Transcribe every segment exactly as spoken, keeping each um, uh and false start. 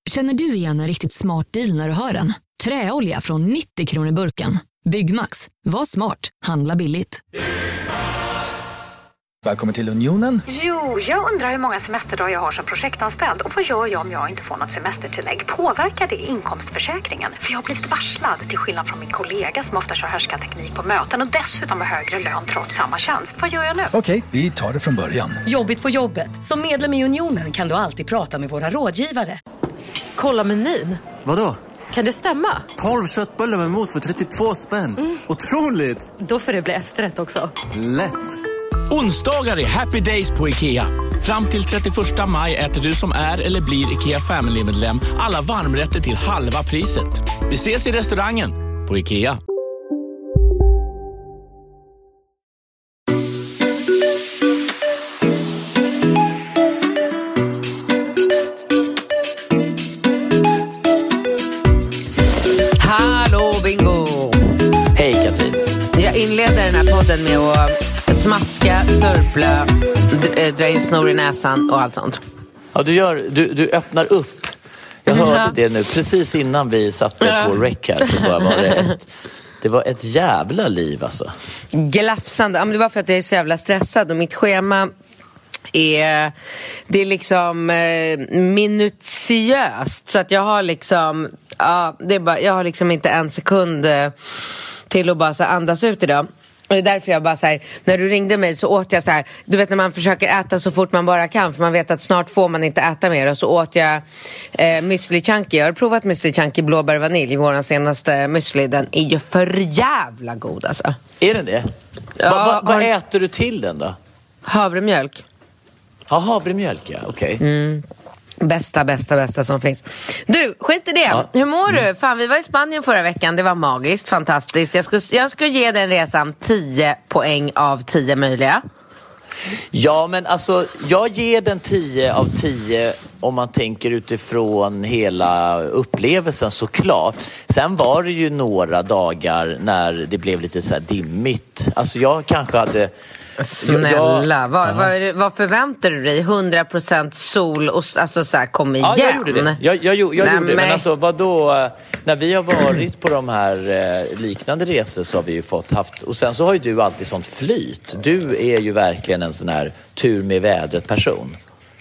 Känner du igen en riktigt smart deal när du hör den? Träolja från nittio kronor burken. Byggmax. Var smart. Handla billigt. Välkommen till Unionen. Jo, jag undrar hur många semesterdagar jag har som projektanställd. Och vad gör jag om jag inte får något semestertillägg? Påverkar det inkomstförsäkringen? För jag har blivit varslad, till skillnad från min kollega som ofta kör härskarteknik på möten. Och dessutom har högre lön trots samma tjänst. Vad gör jag nu? Okej, vi tar det från början. Jobbigt på jobbet. Som medlem i Unionen kan du alltid prata med våra rådgivare. Kolla menyn. Vadå? Kan det stämma? tolv köttbullar med mos för trettiotvå spänn. Mm. Otroligt! Då får det bli efterrätt också. Lätt! Onsdagar är happy days på IKEA. Fram till trettioförsta maj äter du som är eller blir IKEA Family-medlem alla varmrätter till halva priset. Vi ses i restaurangen på IKEA. Hallå Bingo! Hej Katrin. Jag inleder den här podden med att smaska, sörpla, dra in snor i näsan och allt sånt. Ja, du, gör, du, du öppnar upp. Jag hörde mm. det nu precis innan vi satte ja. på rec här, så bara var det ett, det var ett jävla liv alltså. Glafsande. Ja, men det var för att jag är så jävla stressad och mitt schema är, det är liksom eh, minutiöst, så att jag har liksom ja, det är bara, jag har liksom inte en sekund eh, till att bara så andas ut idag. Och det är därför jag bara så här, när du ringde mig så åt jag så här, du vet när man försöker äta så fort man bara kan, för man vet att snart får man inte äta mer, och så åt jag eh, müsli chunky. Jag har provat müsli chunky blåbär och vanilj, våran senaste müsli. Den är ju för jävla god alltså. Är den det? Ja, Vad va, va har... äter du till den då? Havremjölk. Ja, havremjölk, ja, okej. Okay. Mm. Bästa, bästa, bästa som finns. Du, skit i det. Ja. Hur mår du? Fan, vi var i Spanien förra veckan. Det var magiskt, fantastiskt. Jag ska, jag ska ge den resan tio poäng av tio möjliga. Ja, men alltså, jag ger den tio av tio om man tänker utifrån hela upplevelsen, såklart. Sen var det ju några dagar när det blev lite så här dimmigt. Alltså jag kanske hade... Snälla, jag, vad, vad, vad förväntar du dig? hundra procent sol och alltså så här, kom igen. Ja, jag gjorde det. Jag, jag, jag, jag Nej, gjorde det. Men alltså, vadå? När vi har varit på de här eh, liknande resor så har vi ju fått haft... Och sen så har ju du alltid sånt flyt. Du är ju verkligen en sån här tur med vädret person.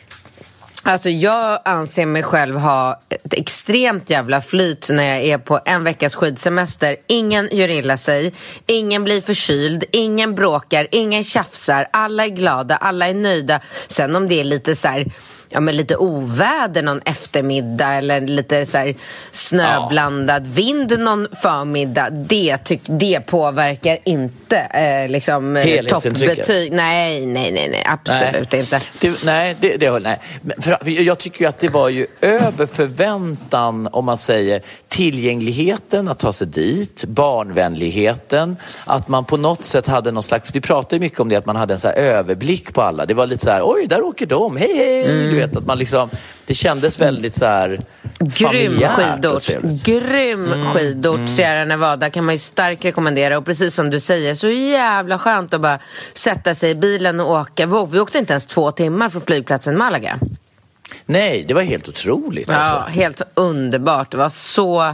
Alltså jag anser mig själv ha ett extremt jävla flyt när jag är på en veckas skidsemester. Ingen gör illa sig, ingen blir förkyld, ingen bråkar, ingen tjafsar. Alla är glada, alla är nöjda. Sen om det är lite så här... Ja, men lite oväder någon eftermiddag eller lite så här snöblandad ja. vind någon förmiddag, det, tyck, det påverkar inte eh, liksom toppbetyg. Nej, nej, nej, nej, absolut nej. inte. Det, nej, det, det, nej. Men för, jag tycker ju att det var ju över förväntan, om man säger tillgängligheten att ta sig dit, barnvänligheten, att man på något sätt hade någon slags, vi pratade mycket om det, att man hade en så här överblick på alla. Det var lite så här, oj, där åker de, hej, hej. Mm. Du vet, att man liksom, det kändes väldigt så här grym skidort. Grym mm. skidort. Mm. Sierra Nevada kan man ju starkt rekommendera. Och precis som du säger, så jävla skönt att bara sätta sig i bilen och åka. Vi åkte inte ens två timmar från flygplatsen Malaga. Nej, det var helt otroligt. Ja, alltså. helt underbart. Det var så,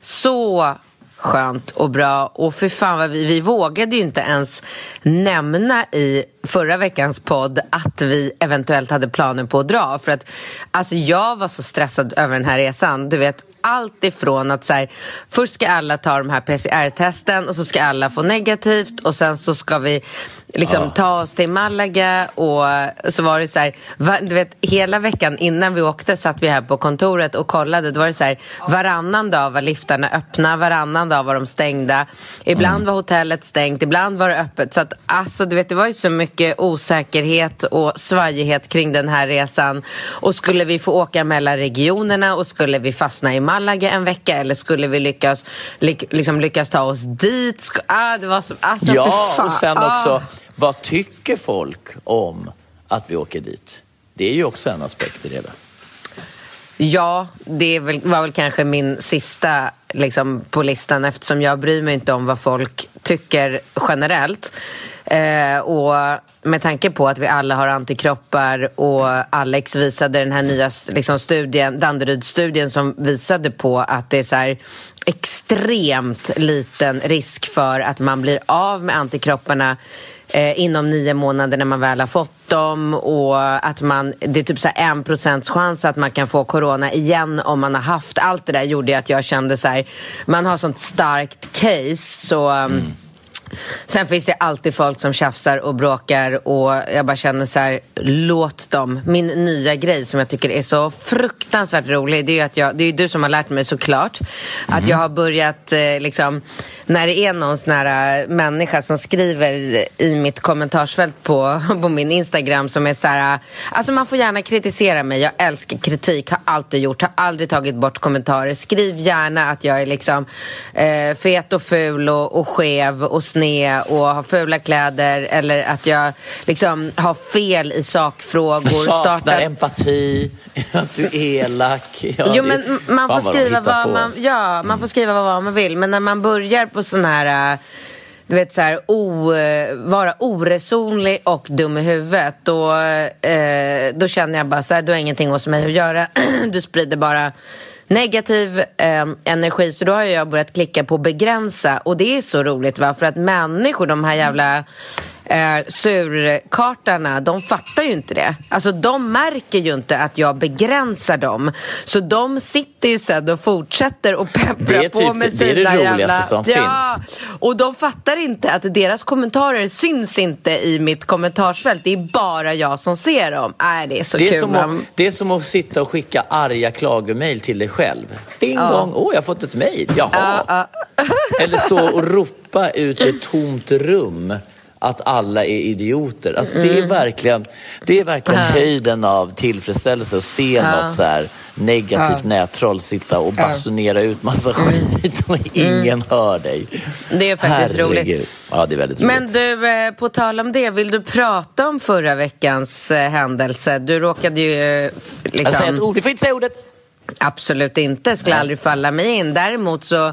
så skönt och bra. Och för fan vad vi, vi vågade ju inte ens nämna i förra veckans podd att vi eventuellt hade planen på att dra. För att alltså jag var så stressad över den här resan. Du vet, allt ifrån att så här, först ska alla ta de här P C R-testen och så ska alla få negativt och sen så ska vi liksom ja. ta oss till Malaga. Och så var det så här, va, du vet, hela veckan innan vi åkte satt vi här på kontoret och kollade. Då var det så här, varannan dag var liftarna öppna, varannan dag var de stängda. Ibland mm. var hotellet stängt, ibland var det öppet. Så att alltså, du vet, det var ju så mycket osäkerhet och svajighet kring den här resan. Och skulle vi få åka mellan regionerna och skulle vi fastna i Malaga en vecka eller skulle vi lyckas ly- liksom lyckas ta oss dit? Sk- ah, det var så, alltså, ja, och sen också ah. vad tycker folk om att vi åker dit? Det är ju också en aspekt i det. Ja, det väl, var väl kanske min sista liksom, på listan, eftersom jag bryr mig inte om vad folk tycker generellt. Eh, och med tanke på att vi alla har antikroppar och Alex visade den här nya liksom, studien, Danderyd-studien som visade på att det är så här extremt liten risk för att man blir av med antikropparna eh, inom nio månader när man väl har fått dem, och att man, det är typ så här en procents chans att man kan få corona igen om man har haft. Allt det där gjorde att jag kände så här, man har sånt starkt case, så mm. Sen finns det alltid folk som tjafsar och bråkar, och jag bara känner så här, låt dem. Min nya grej som jag tycker är så fruktansvärt rolig, det är ju att jag, det är ju du som har lärt mig såklart, mm. att jag har börjat eh, liksom, när det är någon sån här människa som skriver i mitt kommentarsfält på, på min Instagram som är så här, alltså man får gärna kritisera mig, jag älskar kritik, har alltid gjort, har aldrig tagit bort kommentarer, skriv gärna att jag är liksom eh, fet och ful och, och skev och sned och har fula kläder, eller att jag liksom har fel i sakfrågor, saknar startar... empati, att du är elak. Ja, jo, men man får skriva vad, vad man, ja, man mm. får skriva vad man vill, men när man börjar på sån här, du vet så här, o, vara oresonlig och dum i huvudet, då, eh, då känner jag bara så här, du har ingenting hos mig att göra. Du sprider bara negativ eh, energi, så då har jag börjat klicka på begränsa, och det är så roligt, va? För att människor, de här jävla eh, surkartarna, de fattar ju inte det. Alltså de märker ju inte att jag begränsar dem, så de sitter ju sedan och fortsätter och peppra typ, på med sina jävla... Det är det roligaste som ja, finns. Och de fattar inte att deras kommentarer syns inte i mitt kommentarsfält. Det är bara jag som ser dem. Nej, det är så det är kul. Som att, det är som att sitta och skicka arga klagemail till dig själv. Ding ja. dong, åh oh, jag har fått ett mail. Jaha. Ja, ja. Eller stå och ropa ut i ett tomt rum att alla är idioter. Alltså mm. det är verkligen, det är verkligen ja. höjden av tillfredsställelse att se ja. något så här negativt ja. nättroll sitta och basunera ut massa skit och ingen mm. hör dig. Det är faktiskt Herregud. roligt. Ja, det är väldigt roligt. Men du, på tal om det, vill du prata om förra veckans händelse? Du råkade ju liksom... Jag säger ett ord, du får inte säga ordet. Absolut inte, skulle Nej. aldrig falla mig in. Däremot så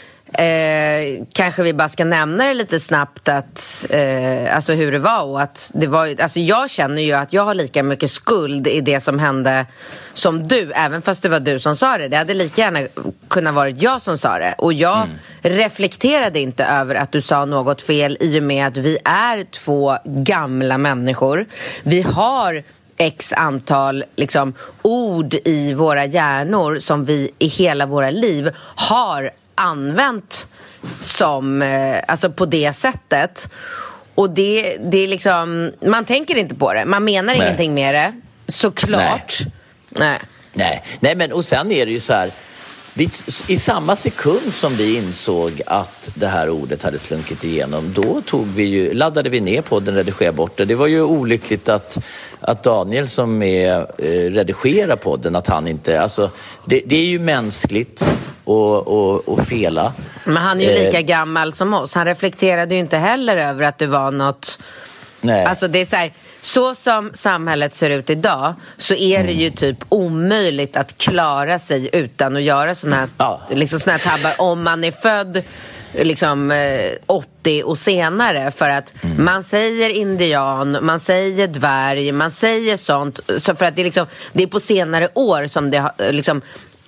Eh, kanske vi bara ska nämna det lite snabbt att, eh, alltså hur det var, och att det var, alltså jag känner ju att jag har lika mycket skuld i det som hände som du, även fast det var du som sa det. Det hade lika gärna kunnat varit jag som sa det, och jag mm. reflekterade inte över att du sa något fel, i och med att vi är två gamla människor. Vi har x antal liksom, ord i våra hjärnor som vi i hela våra liv har använt som, eh, alltså på det sättet, och det, det är liksom, man tänker inte på det, man menar Nej. ingenting med det, såklart. Nej. Nej. Nej. Nej, men och sen är det ju så här, vi, i samma sekund som vi insåg att det här ordet hade slunkit igenom, då tog vi ju, laddade vi ner på den, redigerade bort det. Det var ju olyckligt att, att Daniel som är eh, redigerar podden, att han inte, alltså det, det är ju mänskligt och, och, och fela. Men han är ju lika eh, gammal som oss. Han reflekterade ju inte heller över att det var något. Nej. Alltså det är så här, så som samhället ser ut idag, så är det ju typ omöjligt att klara sig utan att göra såna här, ja. liksom såna här tabbar om man är född liksom åttio och senare, för att mm. man säger indian, man säger dvärg, man säger sånt, så för att det är liksom, det är på senare år som det har liksom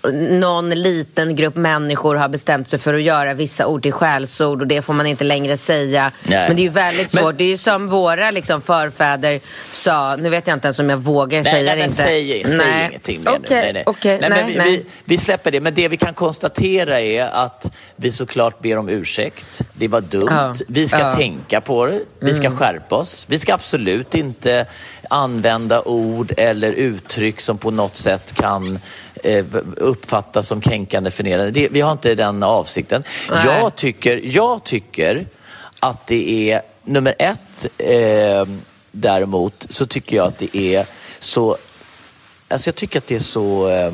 någon liten grupp människor har bestämt sig för att göra vissa ord till skällsord, och det får man inte längre säga. Nej. Men det är ju väldigt svårt. Men det är ju som våra liksom förfäder sa, nu vet jag inte ens om jag vågar nej, säga nej, det inte. Säg, säg nej. ingenting mer okay, nu. Nej, nej. Okay, nej, nej, men vi, nej. Vi, vi släpper det, men det vi kan konstatera är att vi såklart ber om ursäkt. Det var dumt. Ja. Vi ska ja. tänka på det. Vi ska mm. skärpa oss. Vi ska absolut inte använda ord eller uttryck som på något sätt kan uppfattas som kränkande, förnedrande. Det, vi har inte den avsikten. Jag tycker, jag tycker att det är nummer ett eh, däremot så tycker jag att det är så, alltså jag tycker att det är så eh,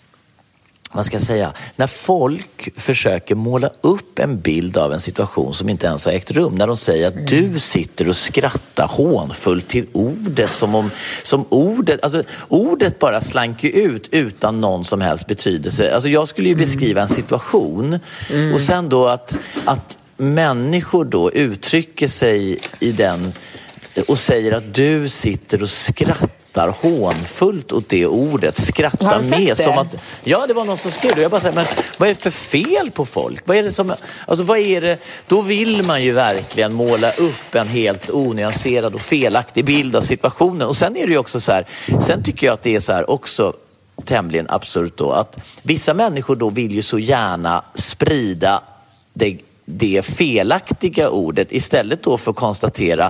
vad ska jag säga, när folk försöker måla upp en bild av en situation som inte ens har ägt rum, när de säger att mm. du sitter och skrattar hånfullt till ordet, som om som ordet, alltså ordet bara slank ju ut utan någon som helst betydelse. Alltså jag skulle ju beskriva en situation mm. och sen då att, att människor då uttrycker sig i den och säger att du sitter och skrattar hånfullt åt det ordet, skrattar med som att, ja, det var någon som skrev det. Jag bara säger, men vad är det för fel på folk? Vad är det som, alltså vad är det, då vill man ju verkligen måla upp en helt onyanserad och felaktig bild av situationen. Och sen är det ju också så här, sen tycker jag att det är så här också tämligen absurt då, att vissa människor då vill ju så gärna sprida det, det felaktiga ordet istället då för att konstatera,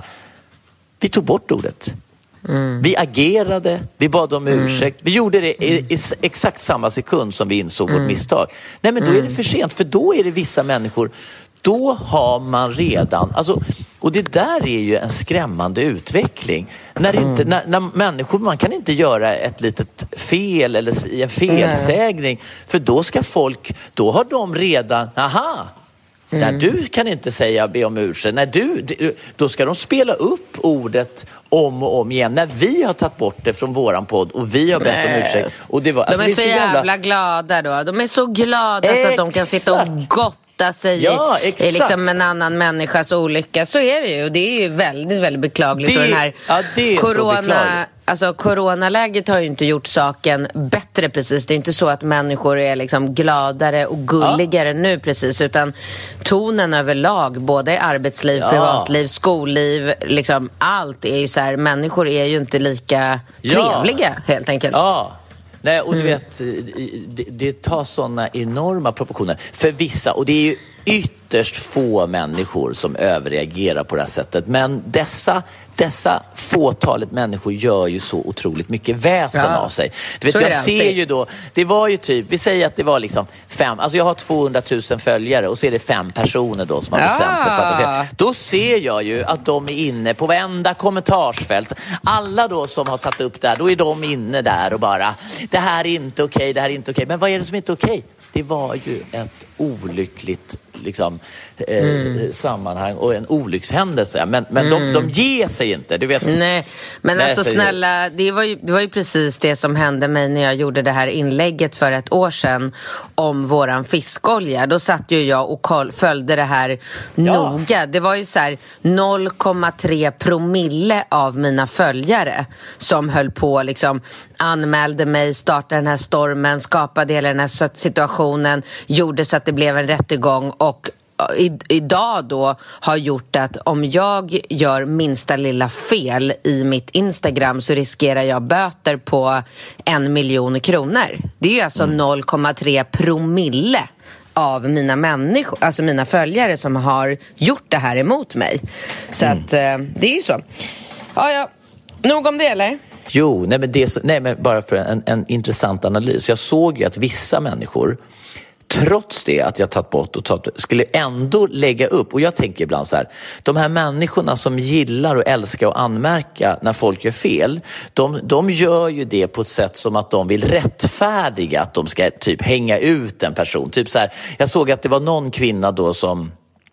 vi tog bort ordet. Mm. Vi agerade, vi bad om ursäkt. Vi gjorde det i, i exakt samma sekund som vi insåg mm. vårt misstag. Nej, men då är det för sent, för då är det vissa människor, då har man redan, alltså, och det där är ju en skrämmande utveckling. När, mm. inte, när, när människor, man kan inte göra ett litet fel eller en felsägning, mm. för då ska folk, då har de redan, aha, Mm. Där du kan inte säga be om ursäkt. När du, då ska de spela upp ordet om och om igen. När vi har tagit bort det från våran podd och vi har bett Nej. om ursäkt. Och det var, de alltså, är så, är så jävla... jävla glada då. De är så glada Exakt. så att de kan sitta och gotta sig ja, i, i liksom en annan människas olycka. Så är det ju. Och det är ju väldigt, väldigt beklagligt. Det, och den här ja, det är corona... Alltså coronaläget har ju inte gjort saken bättre precis. Det är inte så att människor är liksom gladare och gulligare ja. nu precis, utan tonen överlag, både i arbetsliv, ja. privatliv, skolliv, liksom allt är ju så här, människor är ju inte lika trevliga ja. helt enkelt. Ja. Nej, och du mm. vet, det, det tar sådana enorma proportioner för vissa, och det är ju ytterst få människor som överreagerar på det här sättet, men dessa Dessa fåtalet människor gör ju så otroligt mycket väsen ja. av sig. Du vet, jag ser ju då, det var ju typ, vi säger att det var liksom fem, alltså jag har tvåhundratusen följare och så är det fem personer då som har bestämt sig för att då ser jag ju att de är inne på varenda kommentarsfält. Alla då som har tagit upp det här, då är de inne där och bara, det här är inte okej, det här är inte okej. Men vad är det som inte är okej? Det var ju ett olyckligt liksom, eh, mm. sammanhang och en olyckshändelse. Men, men mm. de, de ger sig inte, du vet. Nej, men alltså snälla, det var, ju, det var ju precis det som hände mig när jag gjorde det här inlägget för ett år sedan om våran fiskolja. Då satt ju jag och koll, följde det här ja. noga. Det var ju så här noll komma tre promille av mina följare som höll på, liksom anmälde mig, startade den här stormen, skapade hela den här situationen, gjorde så att det blev en rättegång och i, idag då har gjort att om jag gör minsta lilla fel i mitt Instagram så riskerar jag böter på en miljon kronor. Det är ju alltså mm. noll komma tre promille av mina människor, alltså mina följare som har gjort det här emot mig. Så mm. att det är ju så. Ja, ja. Nog om det, eller? Jo, nej men, det är så, nej men bara för en, en intressant analys. Jag såg ju att vissa människor, trots det att jag tagit bort och tagit, skulle ändå lägga upp. Och jag tänker ibland så här, de här människorna som gillar och älskar att anmärka när folk gör fel, de, de gör ju det på ett sätt som att de vill rättfärdiga att de ska typ hänga ut en person. Typ så här, jag såg att det var någon kvinna då som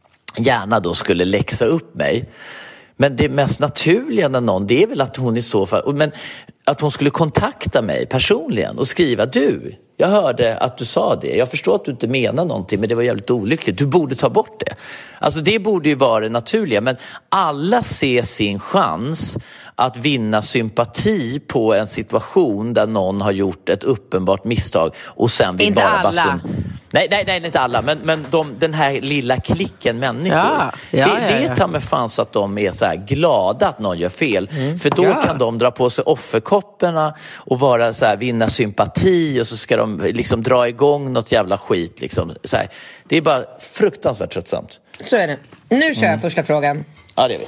gärna då skulle läxa upp mig. Men det mest naturliga när någon, det är väl att hon i så fall, men att hon skulle kontakta mig personligen och skriva, du, jag hörde att du sa det. Jag förstår att du inte menar någonting, men det var jävligt olyckligt. Du borde ta bort det. Alltså det borde ju vara det naturliga, men alla ser sin chans att vinna sympati på en situation där någon har gjort ett uppenbart misstag och sen vill inte bara alla. Basum. Nej, nej, nej, inte alla, men, men de, den här lilla klicken människor, ja, ja, det, det ja, ja. tar med fan så att de är så här glada att någon gör fel. Mm. För då ja. kan de dra på sig offerkopporna och vara så här, vinna sympati, och så ska de liksom dra igång något jävla skit. Liksom, så här. Det är bara fruktansvärt tröttsamt. Så är det. Nu kör jag mm. första frågan. Ja, det är vi.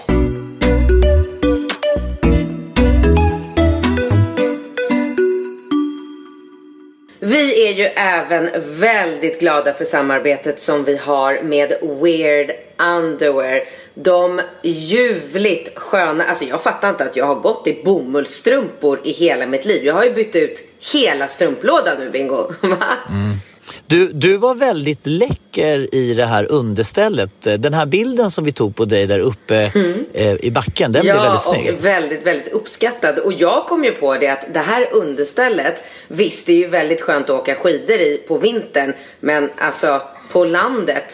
Vi är ju även väldigt glada för samarbetet som vi har med Weird Underwear. De ljuvligt sköna, alltså jag fattar inte att jag har gått i bomullstrumpor i hela mitt liv. Jag har ju bytt ut hela strumplådan nu, Bingo. Va? Mm. Du, du var väldigt läcker i det här understället. Den här bilden som vi tog på dig där uppe mm. eh, i backen, den ja, blev väldigt snygg. Ja, och väldigt, väldigt uppskattad. Och jag kom ju på det att det här understället, visst det är ju väldigt skönt att åka skidor i på vintern, men alltså på landet,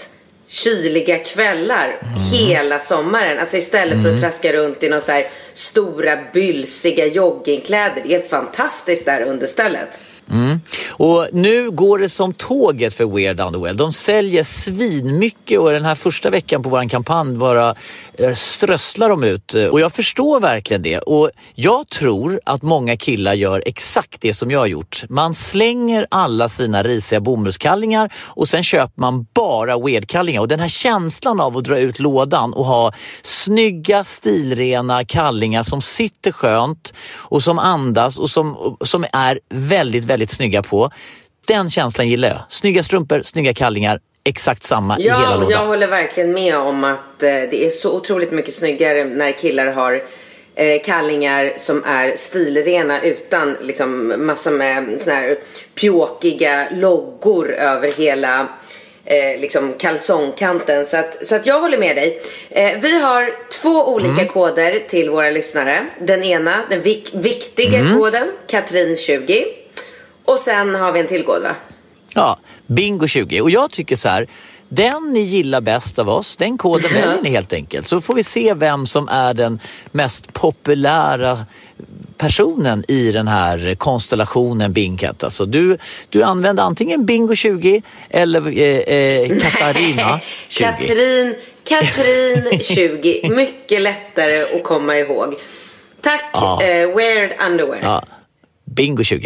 kyliga kvällar mm. hela sommaren. Alltså istället mm. för att traska runt i någon så här stora bylsiga joggingkläder. Det är helt fantastiskt där understället. Mm. Och nu går det som tåget för Weird Underwear. De säljer svinmycket och den här första veckan på vår kampanj bara strösslar de ut. Och jag förstår verkligen det. Och jag tror att många killar gör exakt det som jag har gjort. Man slänger alla sina risiga bomullskallingar och sen köper man bara Weird-kallingar. Och den här känslan av att dra ut lådan och ha snygga, stilrena kallingar som sitter skönt och som andas och som, som är väldigt, väldigt snygga på. Den känslan gillar jag. Snygga strumpor, snygga kallingar, exakt samma ja, i hela lådan. Jag håller verkligen med om att eh, det är så otroligt mycket snyggare när killar har eh, kallingar som är stilrena utan liksom massa med såna här pjåkiga loggor över hela eh, liksom kalsongkanten. Så att, så att jag håller med dig. Eh, vi har två olika mm. koder till våra lyssnare. Den ena, den vik- viktiga mm. koden, Katrin tjugo. Och sen har vi en till kod, va? Ja, bingo tjugo. Och jag tycker så här, den ni gillar bäst av oss, den koden väljer ni helt enkelt. Så får vi se vem som är den mest populära personen i den här konstellationen Bingkat. Alltså du, du använder antingen bingo tjugo eller eh, eh, Katarina tjugo. Katrin, Katrin tjugo. Mycket lättare att komma ihåg. Tack, ja. eh, Weird Underwear. Ja. Bingo tjugo.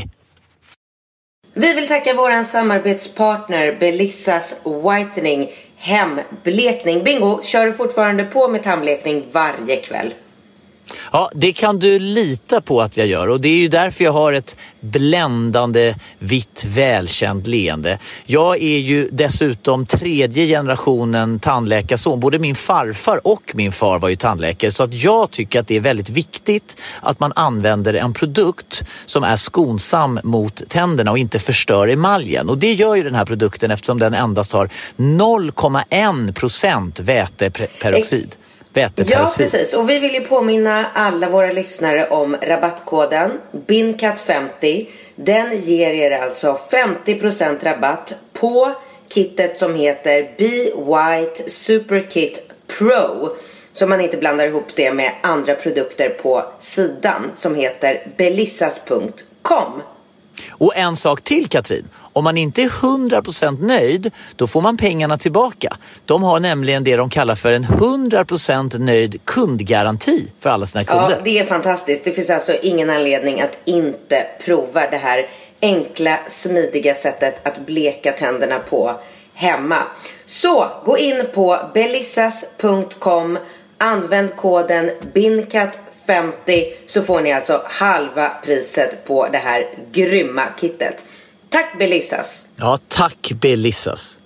Vi vill tacka våran samarbetspartner Belissas Whitening hemblekning. Bingo, kör du fortfarande på med tandblekning varje kväll? Ja, det kan du lita på att jag gör och det är ju därför jag har ett bländande, vitt, välkänt leende. Jag är ju dessutom tredje generationen tandläkarson. Både min farfar och min far var ju tandläkare så att jag tycker att det är väldigt viktigt att man använder en produkt som är skonsam mot tänderna och inte förstör emaljen. Och det gör ju den här produkten eftersom den endast har noll komma en procent väteperoxid. Ja, precis. Och vi vill ju påminna alla våra lyssnare om rabattkoden B I N C A T femtio. Den ger er alltså femtio procent rabatt på kittet som heter Be White Super Kit Pro. Så man inte blandar ihop det med andra produkter på sidan som heter belissas punkt com. Och en sak till, Katrin. Om man inte är hundra procent nöjd, då får man pengarna tillbaka. De har nämligen det de kallar för en hundra procent nöjd kundgaranti för alla sina kunder. Ja, det är fantastiskt. Det finns alltså ingen anledning att inte prova det här enkla, smidiga sättet att bleka tänderna på hemma. Så, gå in på belissas punkt com, använd koden B I N C A T femtio så får ni alltså halva priset på det här grymma kittet. Tack Belissas. Ja, tack Belissas.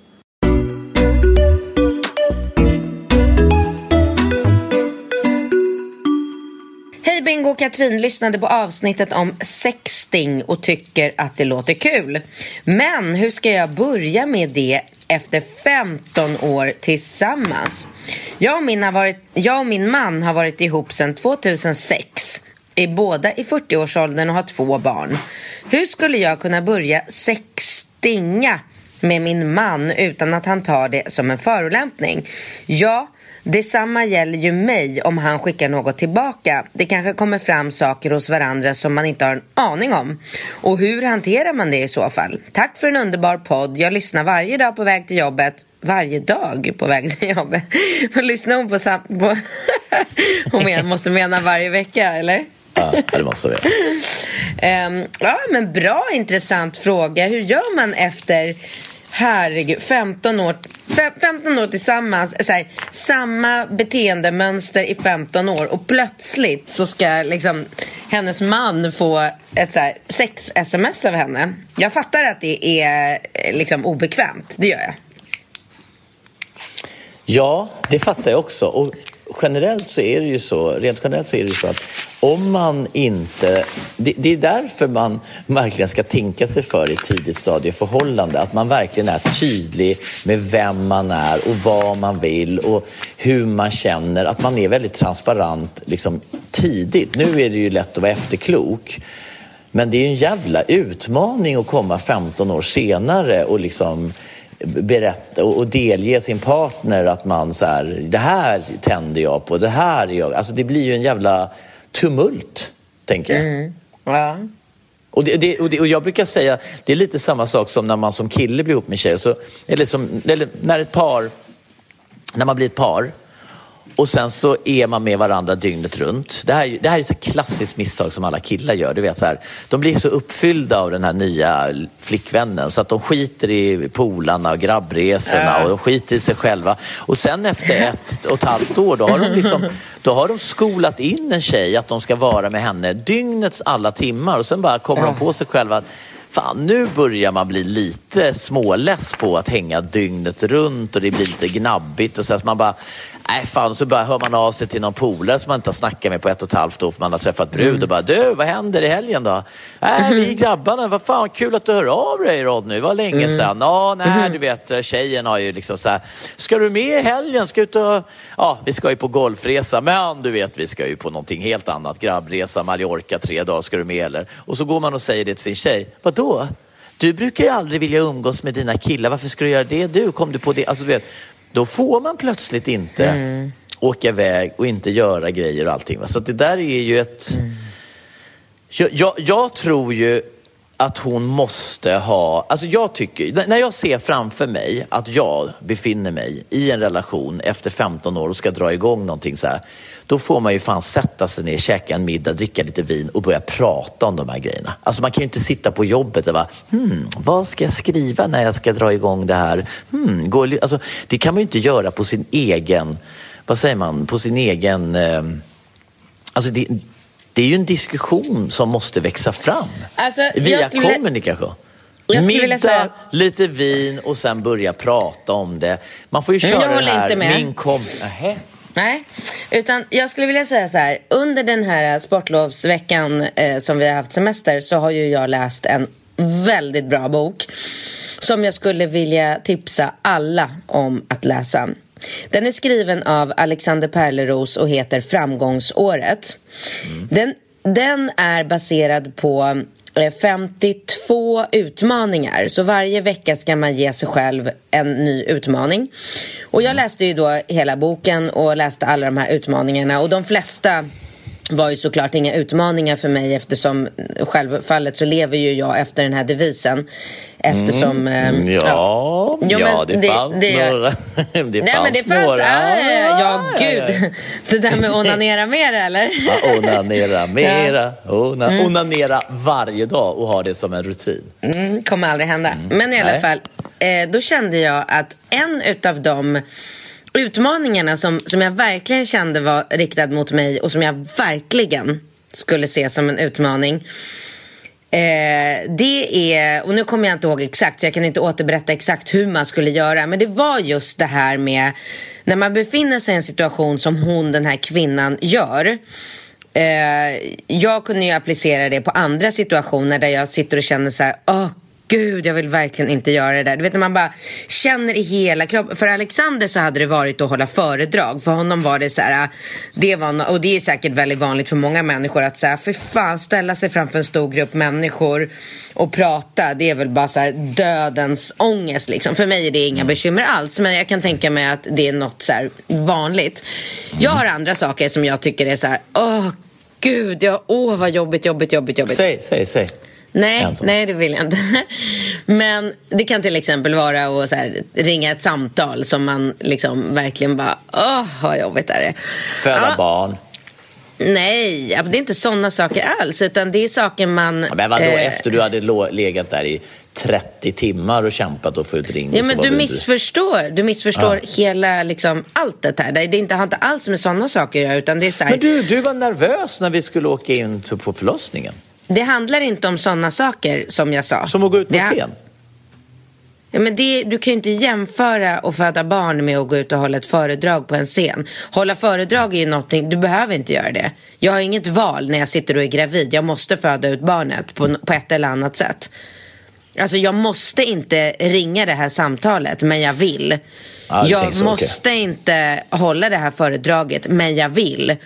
Hej Bingo, Katrin lyssnade på avsnittet om sexting och tycker att det låter kul. Men hur ska jag börja med det efter femton år tillsammans? Jag och min, har varit, jag och min man har varit ihop sedan tvåtusensex. Är båda i fyrtioårsåldern och har två barn. Hur skulle jag kunna börja sextinga med min man utan att han tar det som en förolämpning? Ja, detsamma gäller ju mig om han skickar något tillbaka. Det kanske kommer fram saker hos varandra som man inte har en aning om. Och hur hanterar man det i så fall? Tack för en underbar podd. Jag lyssnar varje dag på väg till jobbet. Varje dag på väg till jobbet. Och lyssnar hon på... Sam- på hon men, måste mena varje vecka, eller? Ja, det måste vi. um, ja, men bra, intressant fråga. Hur gör man efter... Herregud, femton år, femton år tillsammans, så här, samma beteendemönster i femton år och plötsligt så ska liksom hennes man få ett så här sex-sms av henne. Jag fattar att det är liksom obekvämt, det gör jag. Ja, det fattar jag också. Och generellt så är det ju så, rent generellt så är det ju så att om man inte, det, det är därför man verkligen ska tänka sig för i tidigt stadie förhållande, att man verkligen är tydlig med vem man är och vad man vill och hur man känner, att man är väldigt transparent liksom tidigt. Nu är det ju lätt att vara efterklok, men det är ju en jävla utmaning att komma femton år senare och liksom berätta och delge sin partner att man så här, det här tänder jag på, det här är jag. Alltså det blir ju en jävla tumult, tänker jag. Mm. Ja. Och, det, det, och, det, och jag brukar säga, det är lite samma sak som när man som kille blir ihop med tjej. Så, eller, som, eller när ett par, när man blir ett par och sen så är man med varandra dygnet runt. Det här, det här är så klassiskt misstag som alla killar gör. Du vet, så här, de blir så uppfyllda av den här nya flickvännen så att de skiter i polarna och grabbresorna och de skiter i sig själva. Och sen efter ett och ett halvt år då har de liksom, då har de skolat in en tjej att de ska vara med henne dygnets alla timmar och sen bara kommer de på sig själva att fan, nu börjar man bli lite småless på att hänga dygnet runt och det blir lite gnabbigt och så, så man bara, nej fan, så bara hör man av sig till någon polare som man inte har snackat med på ett och ett halvt år för man har träffat brud mm. och bara, du, vad händer i helgen då? Nej, vi grabbarna, vad fan, kul att du hör av dig, Rodney, det var länge mm. sedan. Ja, nej, mm. du vet, tjejen har ju liksom så här, ska du med i helgen? Ska ut och, ja, vi ska ju på golfresa, men du vet, vi ska ju på någonting helt annat, grabbresa, Mallorca, tre dagar, ska du med eller? Och så går man och säger det till sin tjej, vadå? Du brukar ju aldrig vilja umgås med dina killar, varför ska du göra det? Du, kom du på det? Alltså du vet, då får man plötsligt inte mm. åka iväg och inte göra grejer och allting. Va? Så det där är ju ett... Mm. Jag, jag, jag tror ju att hon måste ha... Alltså jag tycker... När jag ser framför mig att jag befinner mig i en relation efter femton år och ska dra igång någonting så här, då får man ju fan sätta sig ner, käka en middag, dricka lite vin och börja prata om de här grejerna. Alltså man kan ju inte sitta på jobbet och bara, hmm, vad ska jag skriva när jag ska dra igång det här? Hmm, går, alltså, det kan man ju inte göra på sin egen, vad säger man, på sin egen, eh, alltså det, det är ju en diskussion som måste växa fram. Alltså, via kommunikation. Jag middag, vilja säga... lite vin och sen börja prata om det. Man får ju köra jag det här, inte med. min kom... Nähä. Nej, utan jag skulle vilja säga så här, under den här sportlovsveckan eh, som vi har haft semester så har ju jag läst en väldigt bra bok som jag skulle vilja tipsa alla om att läsa. Den är skriven av Alexander Perleros och heter Framgångsåret. Mm. Den, den är baserad på femtiotvå utmaningar. Så varje vecka ska man ge sig själv en ny utmaning. Och jag läste ju då hela boken och läste alla de här utmaningarna. Och de flesta var ju såklart inga utmaningar för mig, eftersom självfallet så lever ju jag efter den här devisen. Eftersom... Mm, ja, ja, ja, ja det, det fanns det, några. Det nej, fanns men det fanns några. Äh, ja, gud. Det där med onanera mer, eller? Ja, onanera mera. Ona, mm. Onanera varje dag och ha det som en rutin. Mm, kommer aldrig hända. Mm. Men i alla nej. fall, eh, då kände jag att en utav de utmaningarna som, som jag verkligen kände var riktad mot mig och som jag verkligen skulle se som en utmaning, eh, det är, och nu kommer jag inte ihåg exakt så jag kan inte återberätta exakt hur man skulle göra, men det var just det här med när man befinner sig i en situation som hon, den här kvinnan, gör. eh, jag kunde ju applicera det på andra situationer där jag sitter och känner så här, åh gud, jag vill verkligen inte göra det där. Du vet när man bara känner i hela kroppen. För Alexander så hade det varit att hålla föredrag. För honom var det så här, det var, och det är säkert väldigt vanligt för många människor att säga, för fan, ställa sig framför en stor grupp människor och prata, det är väl bara så här dödens ångest liksom. För mig är det inga bekymmer alls, men jag kan tänka mig att det är något så här vanligt. Jag har andra saker som jag tycker är så här, åh gud, jag, åh vad jobbigt, jobbigt, jobbigt, jobbigt. Säg, säg, säg. Nej, nej, det vill jag inte. Men det kan till exempel vara att så här, ringa ett samtal som man liksom verkligen bara, åh, vad jobbigt är det. Föda ja. barn. Nej, det är inte sådana saker alls, utan det är saker man... Ja, men vadå, eh, efter du hade legat där i trettio timmar och kämpat och få ut ring. Ja, men du missförstår. Du, du missförstår ja. hela, liksom, allt det här. Det är inte, har inte alls med sådana saker att göra, utan det är så här... Men du, du var nervös när vi skulle åka in på förlossningen. Det handlar inte om sådana saker som jag sa. Som att gå ut på det scen? Ja, men det, du kan ju inte jämföra och föda barn med att gå ut och hålla ett föredrag på en scen. Hålla föredrag är ju någonting, du behöver inte göra det. Jag har inget val när jag sitter och är gravid. Jag måste föda ut barnet på, på ett eller annat sätt. Alltså jag måste inte ringa det här samtalet, men jag vill. Ja, jag måste okay. inte hålla det här föredraget, men jag vill.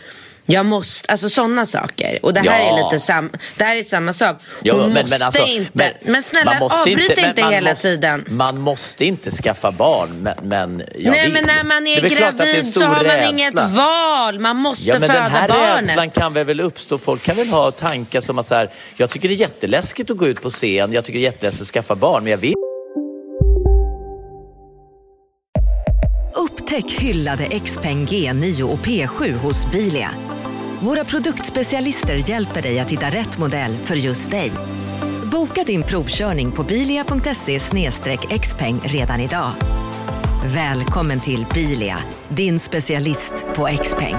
Jag måste, alltså sådana saker. Och det här Ja. är lite sam, det här är samma sak. Hon Jo, men, måste men, alltså, inte, men, men snälla man måste avbryt inte, men man hela måste, tiden. Man måste inte skaffa barn, men, men jag Nej, vill. men när man är, Det är klart att det är en gravid stor så har man rädsla. inget val. Man måste Ja, men föda den här barnet. rädslan kan väl uppstå. Folk kan väl ha tankar som att så här, jag tycker det är jätteläskigt att gå ut på scen, jag tycker det är jätteläskigt att skaffa barn, men jag vill. Upptäck hyllade Xpeng G nio och P sju hos Bilia. Våra produktspecialister hjälper dig att hitta rätt modell för just dig. Boka din provkörning på bilia punkt se slash xpeng redan idag. Välkommen till Bilia, din specialist på Xpeng.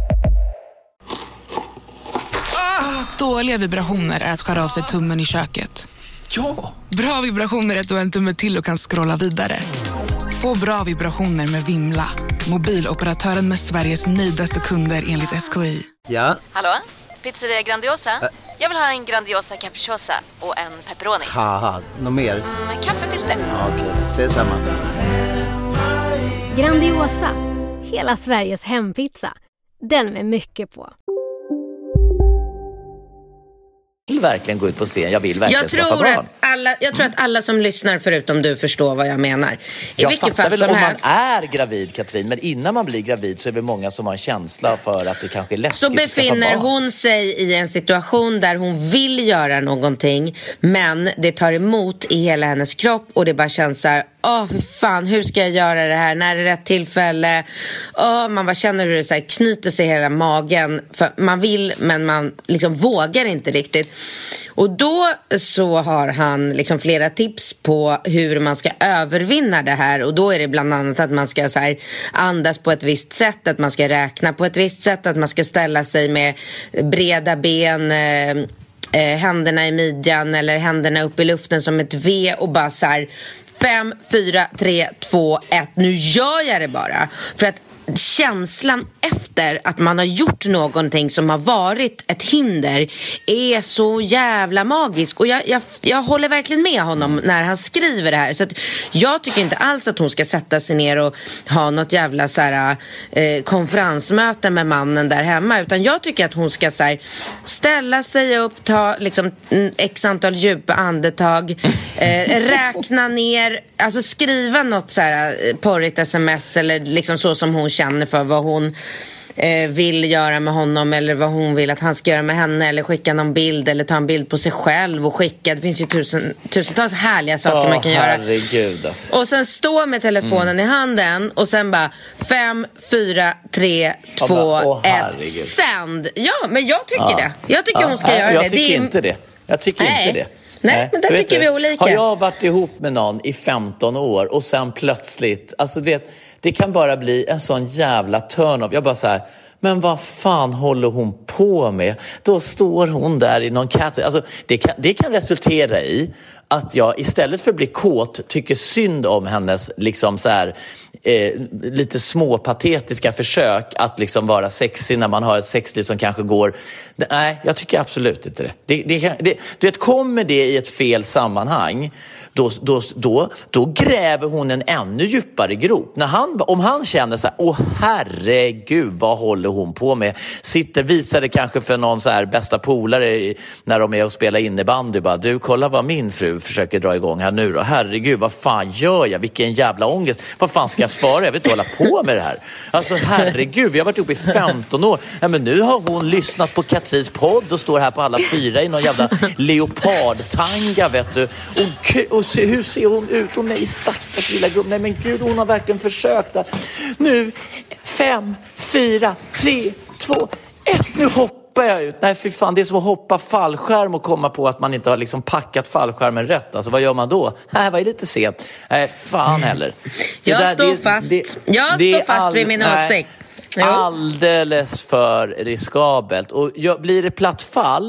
Ah, dåliga vibrationer är att skära av sig tummen i köket. Ja! Bra vibrationer är att du har en tumme till och kan scrolla vidare. Få bra vibrationer med Vimla. Mobiloperatören med Sveriges nöjdaste kunder enligt S K I. Ja? Hallå? Pizzeria Grandiosa? Ä- Jag vill ha en Grandiosa capriciosa och en pepperoni. Haha, något mer? Mm, kaffefilter. Ja, okej, ses samma. Grandiosa, hela Sveriges hempizza. Den med mycket på. Jag vill verkligen gå ut på scen, jag vill verkligen Jag skaffa tror, barn. att alla, jag tror att alla som lyssnar förutom du förstår vad jag menar. I Jag vilket fattar fall väl som om helst, man är gravid, Katrin, men innan man blir gravid så är det många som har en känsla för att det kanske är läskigt så att skaffa befinner barn. hon sig i en situation där hon vill göra någonting, men det tar emot i hela hennes kropp och det bara känns så här, åh för fan, hur ska jag göra det här, när är det rätt tillfälle? Åh, man bara känner hur det så här knyter sig i hela magen, för man vill men man liksom vågar inte riktigt. Och då så har han liksom flera tips på hur man ska övervinna det här. Och då är det bland annat att man ska så här andas på ett visst sätt, att man ska räkna på ett visst sätt, att man ska ställa sig med breda ben, eh, eh, händerna i midjan eller händerna upp i luften som ett V och bara så här fem, fyra, tre, två, ett, nu gör jag det bara. För att känslan efter att man har gjort någonting som har varit ett hinder är så jävla magisk. Och jag, jag, jag håller verkligen med honom när han skriver det här. Så att jag tycker inte alls att hon ska sätta sig ner och ha något jävla så här, eh, konferensmöte med mannen där hemma. Utan jag tycker att hon ska så här, ställa sig upp, ta liksom x antal djupa andetag, eh, räkna ner, alltså skriva något så här porrigt sms eller liksom så som hon känner för vad hon eh, vill göra med honom eller vad hon vill att han ska göra med henne, eller skicka någon bild eller ta en bild på sig själv och skicka. Det finns ju tusen, tusentals härliga saker oh, man kan herregud, göra. alltså. Och sen stå med telefonen mm. i handen och sen bara fem, fyra, tre, två, oh, ett, sänd. Ja, men jag tycker ja. det. Jag tycker ja. hon ska Nej, göra jag det. Jag tycker det är... inte det. Jag tycker Nej. inte det. Nej, Nej, men där tycker vi olika. Har jag varit ihop med någon i femton år och sen plötsligt, alltså vet, det kan bara bli en sån jävla turn-off. Jag bara så här, men vad fan håller hon på med? Då står hon där i någon katt. Alltså det kan, det kan resultera i att jag istället för att bli kåt tycker synd om hennes liksom så här eh, lite småpatetiska försök att liksom vara sexig när man har ett sexliv som kanske går. Nej, jag tycker absolut inte det. det, det, det du vet, kommer det i ett fel sammanhang, Då, då, då, då gräver hon en ännu djupare grop. När han, om han känner så här, åh herregud, vad håller hon på med? Sitter, visar det kanske för någon så här bästa polare när de är och spelar innebandy. Bara, du, kolla vad min fru försöker dra igång här nu då. Herregud, vad fan gör jag? Vilken jävla ångest. Vad fan ska jag svara? Jag vill inte hålla på med det här. Alltså herregud, vi har varit uppe i femton år. Ja, men nu har hon lyssnat på Katrins podd och står här på alla fyra i någon jävla leopardtanga, vet du. Och, och se, hur ser hon ut? Hon är i stackars lilla gubben. Nej men gud, hon har verkligen försökt där. Nu, fem, fyra, tre, två, ett, nu hoppar jag ut. Nej för fan, det är som att hoppa fallskärm och komma på att man inte har liksom packat fallskärmen rätt. Alltså vad gör man då? Nej, vad är lite sent. Nej, fan heller. Det jag där, står det, fast. Det, jag det står fast all, vid min nej, åsikt. Jo. Alldeles för riskabelt. Och jag, blir det platt fall,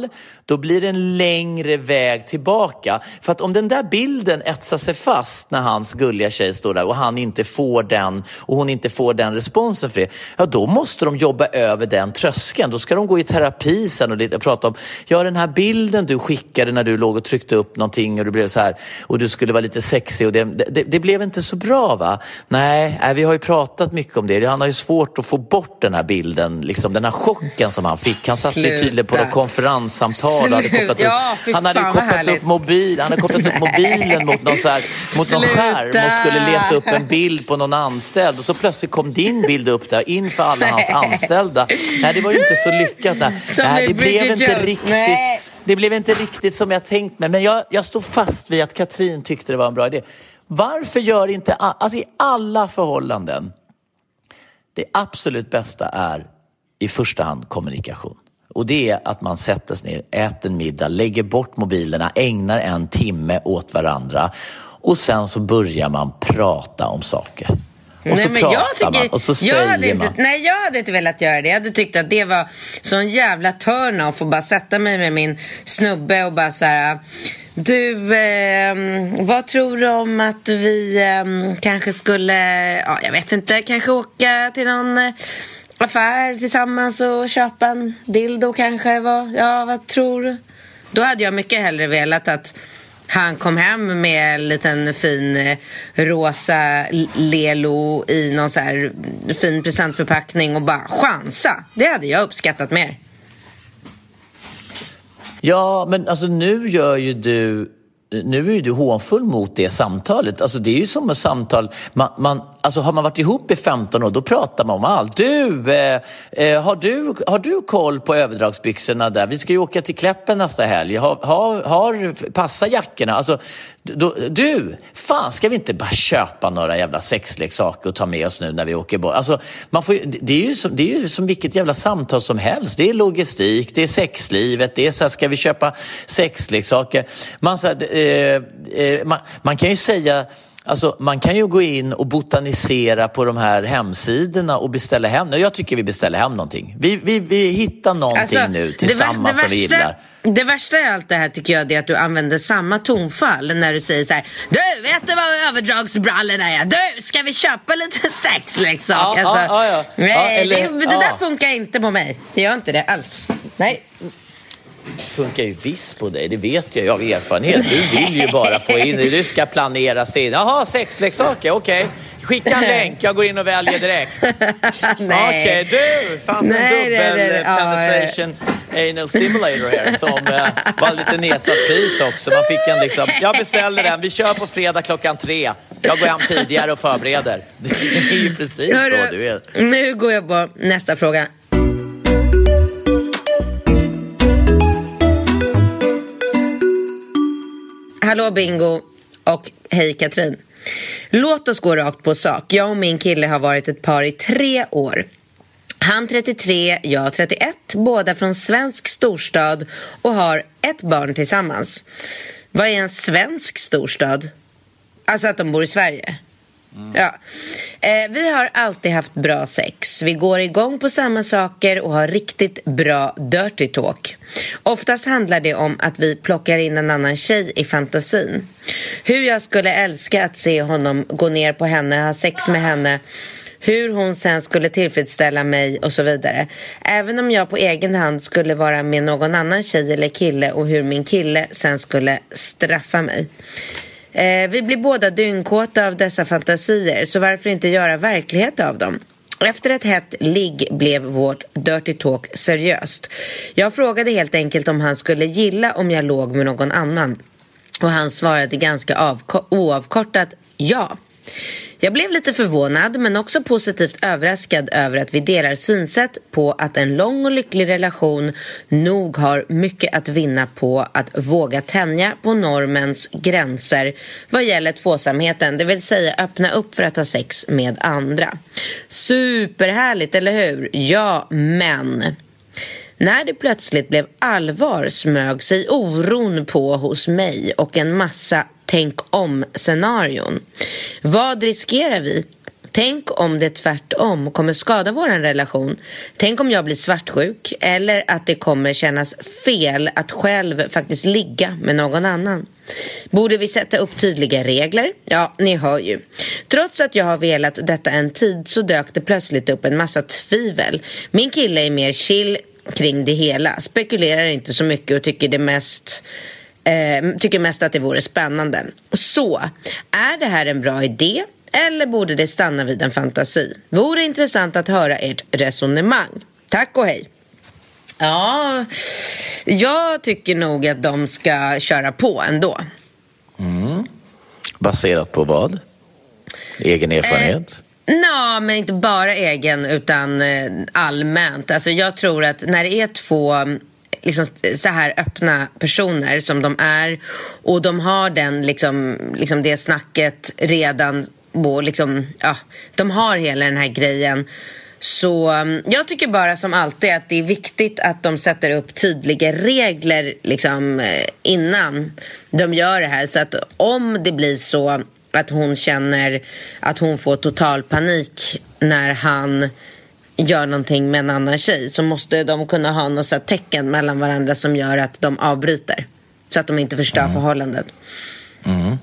då blir det en längre väg tillbaka. För att om den där bilden etsar sig fast när hans gulliga tjej står där och han inte får den och hon inte får den responsen för det, ja då måste de jobba över den tröskeln. Då ska de gå i terapi sen och lite prata om, ja den här bilden du skickade när du låg och tryckte upp någonting och du blev så här och du skulle vara lite sexig och det, det, det blev inte så bra va? Nej, vi har ju pratat mycket om det. Han har ju svårt att få bort den här bilden, liksom den här chocken som han fick. Han satt ju tydligen på något konferenssamtal och hade kopplat upp, ja, han hade kopplat upp mobil, han hade kopplat upp mobilen mot någon så här, mot någon skärm och skulle leta upp en bild på någon anställd och så plötsligt kom din bild upp där inför alla hans anställda. Nej, det var ju inte så lyckat. Nej, Nej det blev inte Jones. riktigt Nej. Det blev inte riktigt som jag tänkt mig, men jag, jag stod fast vid att Katrin tyckte det var en bra idé. Varför gör inte, alltså i alla förhållanden, det absolut bästa är i första hand kommunikation. Och det är att man sätter sig ner, äter en middag, lägger bort mobilerna, ägnar en timme åt varandra och sen så börjar man prata om saker. Och nej, så men pratar jag tycker, man och så jag säger hade inte, man. Nej, jag hade inte velat göra det. Jag hade tyckt att det var sån jävla turn off att bara sätta mig med min snubbe och bara så här: du, eh, vad tror du om att vi eh, kanske skulle, ja, jag vet inte, kanske åka till någon eh, affär tillsammans och köpa en dildo kanske, vad, ja, vad tror du? Då hade jag mycket hellre velat att han kom hem med en liten fin eh, rosa lelo i någon så här fin presentförpackning och bara chansa. Det hade jag uppskattat mer. Ja, men alltså nu gör ju du nu är ju du hånfull mot det samtalet. Alltså det är ju som ett samtal man, man, alltså har man varit ihop i femton år, då pratar man om allt. Du, eh, eh, har du har du koll på överdragsbyxorna där? Vi ska ju åka till Kläppen nästa helg. Har, har, har passa jackorna. Alltså då, du, fan ska vi inte bara köpa några jävla sexleksaker och ta med oss nu när vi åker bort? Alltså man får ju, det är ju som, det är ju som vilket jävla samtal som helst. Det är logistik, det är sexlivet, det är så här, ska vi köpa sexleksaker? Man så här, eh, eh, man, man kan ju säga, alltså man kan ju gå in och botanisera på de här hemsidorna och beställa hem. Jag tycker vi beställer hem någonting. Vi, vi, vi hittar någonting alltså, nu tillsammans som vi gillar. Det värsta i allt det här tycker jag är att du använder samma tonfall när du säger så här: du, vet du vad överdragsbrallorna är? Du, ska vi köpa lite sexleksak? Ja, alltså, ja, ja. Nej, ja, eller, det, det ja. där funkar inte på mig. Det gör inte det alls. Nej. Funkar ju visst på dig, det vet jag av erfarenhet. Du vill ju bara få in, du ska planera sin. Jaha, sexleksaker, okej. Okay. Skicka en länk, jag går in och väljer direkt. Okej, okay, du, fanns nej, en dubbel det, det, det. penetration ja, anal stimulator här som uh, var lite nedsatt pris också. Man fick en liksom, jag beställde den, vi kör på fredag klockan tre. Jag går hem tidigare och förbereder. Det är ju precis Hörru, så du vet. Nu går jag på nästa fråga. Hallå Bingo och hej Katrin. Låt oss gå rakt på sak. Jag och min kille har varit ett par i tre år. Han trettiotre, jag trettioett, båda från svensk storstad och har ett barn tillsammans. Vad är en svensk storstad? Alltså att de bor i Sverige. Mm. Ja. Eh, vi har alltid haft bra sex. Vi går igång på samma saker och har riktigt bra dirty talk. Oftast handlar det om att vi plockar in en annan tjej i fantasin. Hur jag skulle älska att se honom gå ner på henne, ha sex med henne, hur hon sen skulle tillfredsställa mig och så vidare. Även om jag på egen hand skulle vara med någon annan tjej eller kille och hur min kille sen skulle straffa mig. Eh, vi blir båda dyngkåta av dessa fantasier, så varför inte göra verklighet av dem? Efter ett hett ligg blev vårt dirty talk seriöst. Jag frågade helt enkelt om han skulle gilla om jag låg med någon annan. Och han svarade ganska avko- oavkortat ja. Jag blev lite förvånad men också positivt överraskad över att vi delar synsätt på att en lång och lycklig relation nog har mycket att vinna på att våga tänja på normens gränser vad gäller tvåsamheten, det vill säga öppna upp för att ha sex med andra. Superhärligt, eller hur? Ja, men när det plötsligt blev allvar smög sig oron på hos mig och en massa tänk om scenarion. Vad riskerar vi? Tänk om det tvärtom kommer skada våran relation. Tänk om jag blir svartsjuk, eller att det kommer kännas fel att själv faktiskt ligga med någon annan. Borde vi sätta upp tydliga regler? Ja, ni hör ju. Trots att jag har velat detta en tid så dök det plötsligt upp en massa tvivel. Min kille är mer chill kring det hela. Spekulerar inte så mycket och tycker det mest... Eh, tycker mest att det vore spännande. Så, är det här en bra idé? Eller borde det stanna vid en fantasi? Vore intressant att höra ert resonemang. Tack och hej. Ja, jag tycker nog att de ska köra på ändå. Mm. Baserat på vad? Egen erfarenhet? Eh, Nej, men inte bara egen utan eh, allmänt. Alltså jag tror att när det är två liksom så här öppna personer som de är, och de har den liksom, liksom det snacket redan, och liksom, ja, de har hela den här grejen. Så jag tycker bara som alltid att det är viktigt att de sätter upp tydliga regler liksom, innan de gör det här. Så att om det blir så att hon känner att hon får total panik när han gör någonting med en annan tjej, så måste de kunna ha något så tecken mellan varandra som gör att de avbryter, så att de inte förstör mm. förhållandet. Mm.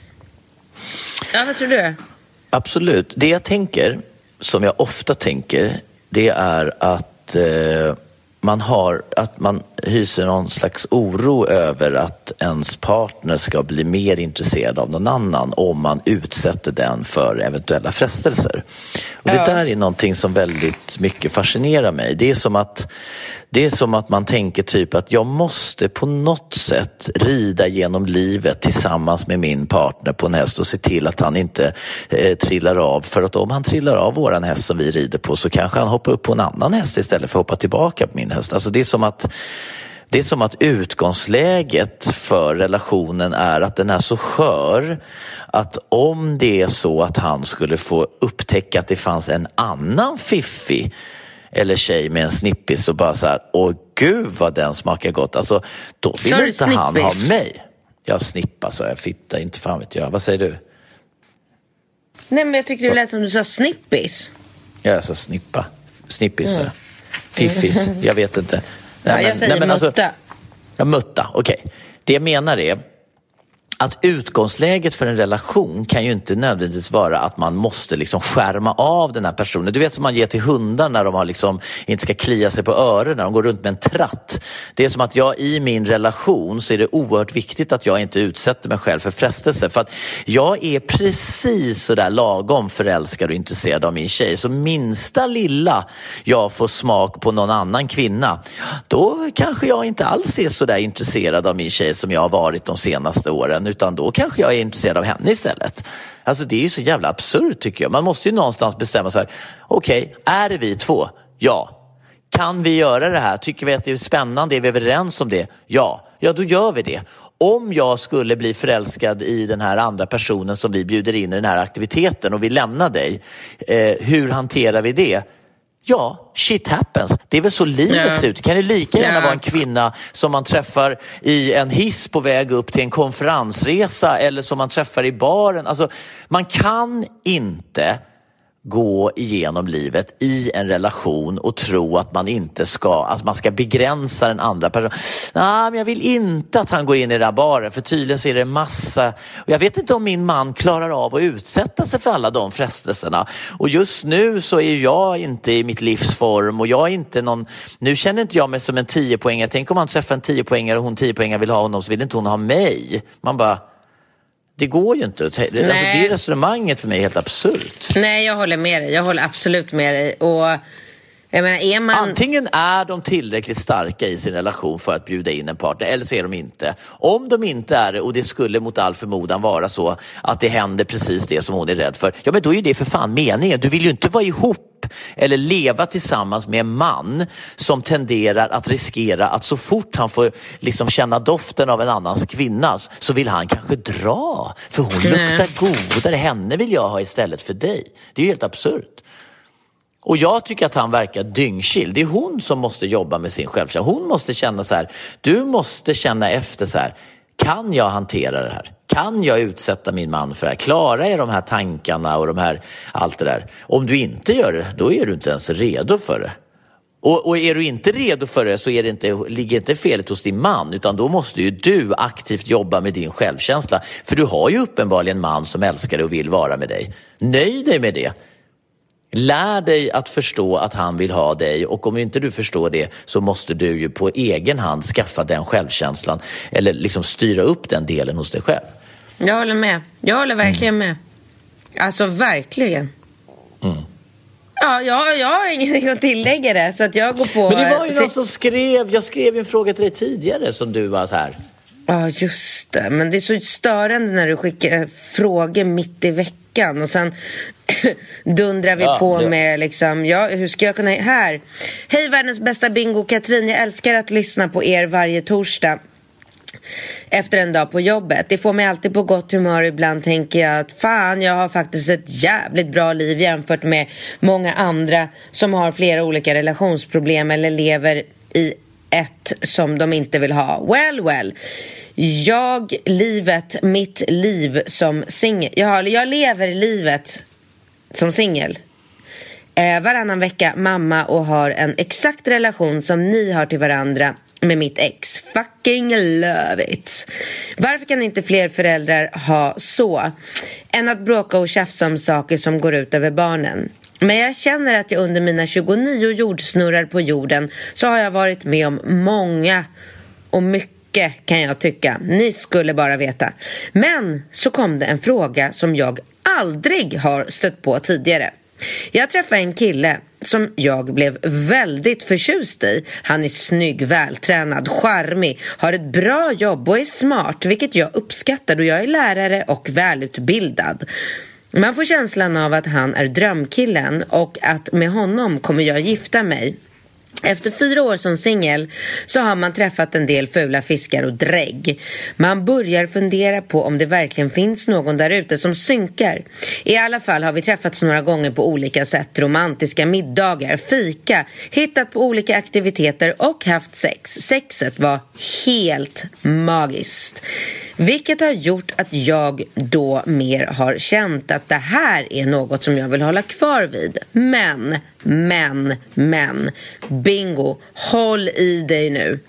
Ja, vad tror du? Absolut. Det jag tänker, som jag ofta tänker, det är att eh, man har, att man hyser någon slags oro över att ens partner ska bli mer intresserad av någon annan om man utsätter den för eventuella frestelser. Och det ja. där är någonting som väldigt mycket fascinerar mig. Det är som att Det är som att man tänker typ att jag måste på något sätt rida genom livet tillsammans med min partner på en häst och se till att han inte eh, trillar av. För att om han trillar av våran häst som vi rider på, så kanske han hoppar upp på en annan häst istället för att hoppa tillbaka på min häst. Alltså det är som att Det är som att utgångsläget för relationen är att den är så skör att om det är så att han skulle få upptäcka att det fanns en annan fiffig eller tjej med en snippis och bara så här, åh gud vad den smakar gott. Alltså, då vill inte snippis. Han ha mig. Jag snippa, så jag fitta, inte fan vet jag. Vad säger du? Nej, men jag tyckte det lät som du sa snippis. Ja, jag sa snippa. Snippis, mm. Fiffis, jag vet inte. Nej, ja, men, jag säger nej, men mutta. Alltså, ja, mutta, okej. Okay. Det jag menar är att utgångsläget för en relation kan ju inte nödvändigtvis vara att man måste liksom skärma av den här personen. Du vet som man ger till hundar när de har liksom, inte ska klia sig på öronen när de går runt med en tratt. Det är som att jag i min relation så är det oerhört viktigt att jag inte utsätter mig själv för frestelse. För att jag är precis så där lagom förälskad och intresserad av min tjej. Så minsta lilla jag får smak på någon annan kvinna, då kanske jag inte alls är så där intresserad av min tjej som jag har varit de senaste åren. Utan då kanske jag är intresserad av henne istället. Alltså det är ju så jävla absurt tycker jag. Man måste ju någonstans bestämma sig. Okej, okay, är det vi två? Ja. Kan vi göra det här? Tycker vi att det är spännande? Är vi överens om det? Ja. Ja, då gör vi det. Om jag skulle bli förälskad i den här andra personen som vi bjuder in i den här aktiviteten och vi lämnar dig, eh, hur hanterar vi det? Ja, shit happens. Det är väl så livet yeah. ser ut. Det kan ju lika gärna yeah. vara en kvinna som man träffar i en hiss på väg upp till en konferensresa eller som man träffar i baren. Alltså, man kan inte gå igenom livet i en relation och tro att man inte ska, alltså man ska begränsa den andra personen. Nej, men jag vill inte att han går in i den här baren, för tydligen så är det massa, och jag vet inte om min man klarar av att utsätta sig för alla de frestelserna. Och just nu så är jag inte i mitt livsform och jag är inte någon, nu känner inte jag mig som en tiopoängare. Tänk om han träffar en tiopoängare och hon tiopoängare vill ha honom, så vill inte hon ha mig. Man bara, det går ju inte. Alltså, det resonemanget för mig är helt absurt. Nej, jag håller med dig. Jag håller absolut med dig. Och jag menar, är man... Antingen är de tillräckligt starka i sin relation för att bjuda in en partner, eller så är de inte. Om de inte är det, och det skulle mot all förmodan vara så att det händer precis det som hon är rädd för, ja men då är det för fan meningen. Du vill ju inte vara ihop eller leva tillsammans med en man som tenderar att riskera att så fort han får liksom känna doften av en annans kvinna så vill han kanske dra. För hon Nej. luktar godare, henne vill jag ha istället för dig. Det är ju helt absurt. Och jag tycker att han verkar dyngchill. Det är hon som måste jobba med sin självkänsla. Hon måste känna så här, du måste känna efter så här, Kan jag hantera det här? Kan jag utsätta min man för det här? Klarar jag de här tankarna och de här, allt det där? Om du inte gör det, då är du inte ens redo för det. Och, och är du inte redo för det så är det inte, ligger inte felet hos din man, utan då måste ju du aktivt jobba med din självkänsla. För du har ju uppenbarligen en man som älskar dig och vill vara med dig. Nöj dig med det. Lär dig att förstå att han vill ha dig, och om inte du förstår det så måste du ju på egen hand skaffa den självkänslan eller liksom styra upp den delen hos dig själv. Jag håller med. Jag håller verkligen med. Alltså verkligen. Mm. Ja, jag, jag har ingenting att tillägga det, så att jag går på... Men det var ju någon som skrev, jag skrev en fråga till dig tidigare som du var så här. Ja, just det. Men det är så störande när du skickar frågor mitt i veckan och sen dundrar vi ja, på det... med liksom, ja, hur ska jag kunna... Här. Hej världens bästa bingo, Katrin. Jag älskar att lyssna på er varje torsdag efter en dag på jobbet. Det får mig alltid på gott humör. Ibland tänker jag att fan, jag har faktiskt ett jävligt bra liv jämfört med många andra som har flera olika relationsproblem eller lever i ett som de inte vill ha. Well, well. Jag, livet, mitt liv som singel. Jag, jag lever livet som singel. Eh, varannan vecka mamma och har en exakt relation som ni har till varandra med mitt ex. Fucking love it. Varför kan inte fler föräldrar ha så? Än att bråka och tjafsa om saker som går ut över barnen. Men jag känner att jag under mina tjugonio jordsnurrar på jorden så har jag varit med om många och mycket, kan jag tycka. Ni skulle bara veta. Men så kom det en fråga som jag aldrig har stött på tidigare. Jag träffade en kille som jag blev väldigt förtjust i. Han är snygg, vältränad, charmig, har ett bra jobb och är smart, vilket jag uppskattar då jag är lärare och välutbildad. Man får känslan av att han är drömkillen och att med honom kommer jag gifta mig. Efter fyra år som singel så har man träffat en del fula fiskar och drägg. Man börjar fundera på om det verkligen finns någon där ute som synkar. I alla fall har vi träffats några gånger på olika sätt. Romantiska middagar, fika, hittat på olika aktiviteter och haft sex. Sexet var helt magiskt. Vilket har gjort att jag då mer har känt att det här är något som jag vill hålla kvar vid. Men, men, men, bingo, håll i dig nu.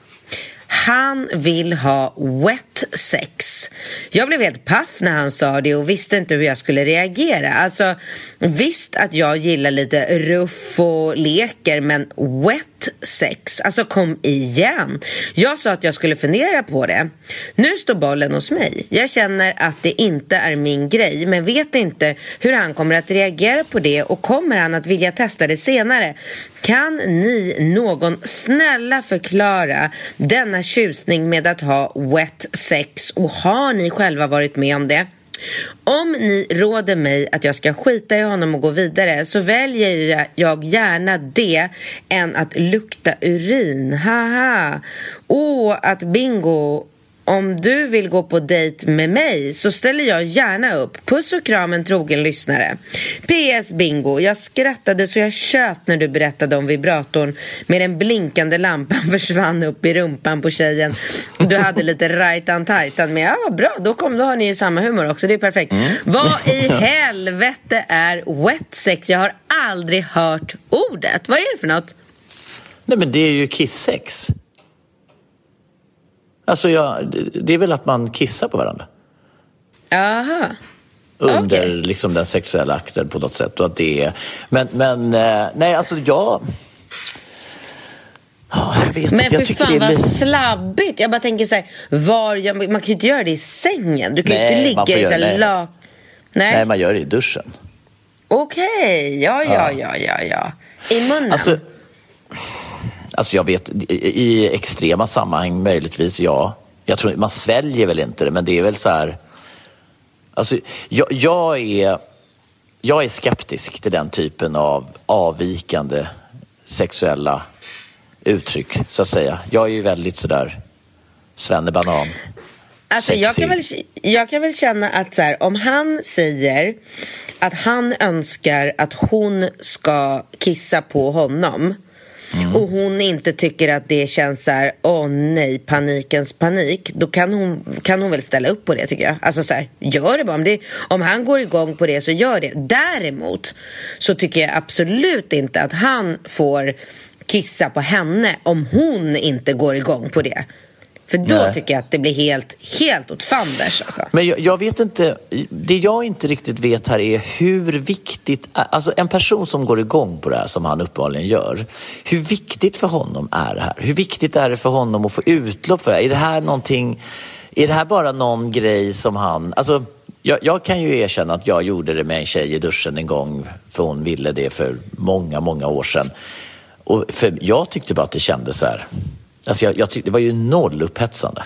Han vill ha wet sex. Jag blev helt paff när han sa det och visste inte hur jag skulle reagera. Alltså, visst att jag gillar lite ruff och leker, men wet sex, alltså kom igen. Jag sa att jag skulle fundera på det. Nu står bollen hos mig. Jag känner att det inte är min grej, men vet inte hur han kommer att reagera på det, och kommer han att vilja testa det senare. Kan ni någon snälla förklara denna tjusning med att ha wet sex, och har ni själva varit med om det? Om ni råder mig att jag ska skita i honom och gå vidare, så väljer jag gärna det än att lukta urin. Haha. Och att bingo, om du vill gå på dejt med mig så ställer jag gärna upp. Puss och kram, en trogen lyssnare. P S bingo, jag skrattade så jag tjöt när du berättade om vibratorn med den blinkande lampan försvann upp i rumpan på tjejen. Du hade lite right-an tajtan med. Ja, vad bra, då, kom, då har ni ju samma humor också, det är perfekt. Mm. Vad i helvete är wet sex? Jag har aldrig hört ordet. Vad är det för något? Nej, men det är ju kissex. Alltså, ja, det är väl att man kissar på varandra. Aha. Under okay. liksom den sexuella akten på något sätt. Och att det är... Men, men nej, alltså jag... Oh, jag vet men inte. Jag för fan det är vad lite... slabbigt. Jag bara tänker så här, var jag, man kan ju inte göra det i sängen. Du kan ju inte ligga i så här la... nej. nej, man gör det i duschen. Okej, okay. ja, ja, ja, ja, ja. I munnen? Alltså... Alltså jag vet, i extrema sammanhang möjligtvis, ja. Jag tror man sväljer väl inte det, men det är väl så här... Alltså, jag, jag, är, jag är skeptisk till den typen av avvikande sexuella uttryck, så att säga. Jag är ju väldigt sådär svennebanan. Alltså jag kan, väl, jag kan väl känna att så här, om han säger att han önskar att hon ska kissa på honom, mm. och hon inte tycker att det känns så här, åh nej, panikens panik, då kan hon, kan hon väl ställa upp på det, tycker jag. Alltså så här, gör det bara. Om, det, om han går igång på det, så gör det. Däremot så tycker jag absolut inte att han får kissa på henne om hon inte går igång på det. För då Nej. tycker jag att det blir helt, helt åt fanders. Alltså. Men jag, jag vet inte, det jag inte riktigt vet här är hur viktigt, alltså en person som går igång på det här som han uppenbarligen gör, hur viktigt för honom är det här? Hur viktigt är det för honom att få utlopp för det här? Är det här någonting, är det här bara någon grej som han, alltså jag, jag kan ju erkänna att jag gjorde det med en tjej i duschen en gång, för hon ville det för många, många år sedan. Och för jag tyckte bara att det kändes så här. Alltså jag, jag tyckte det var ju noll upphetsande.